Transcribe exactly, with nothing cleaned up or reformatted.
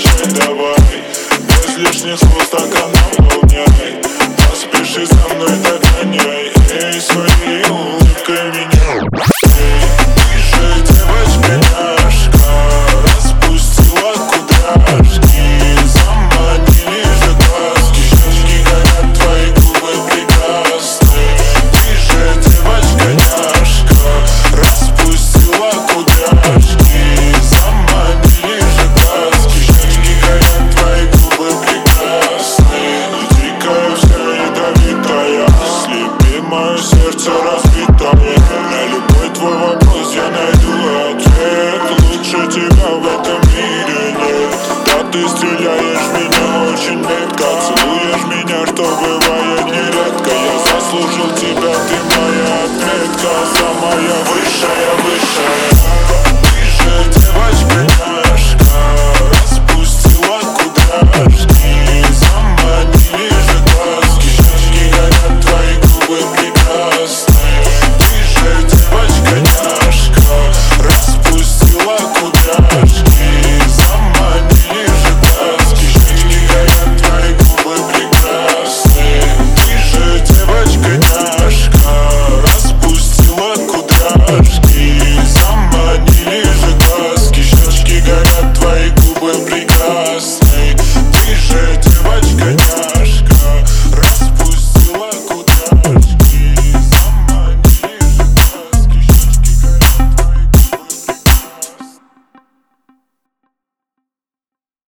Отвечай давай, без лишних слов стакан наполняй. Поспеши со мной, догоняй, эй, своей улыбкой меня. Эй, ты же девочка-няшка, распустила кудряшки, заманили же глазки, щечки горят, твои губы прекрасны. Ты же девочка-няшка, распустила кудряшки, заманили же глазки, щечки горят, твои губы прекрасны. Дикая вся ядовитая, слепи мое сердце разбитое. На любой твой вопрос я найду ответ, лучше тебя в этом мире нет. Да ты стреляй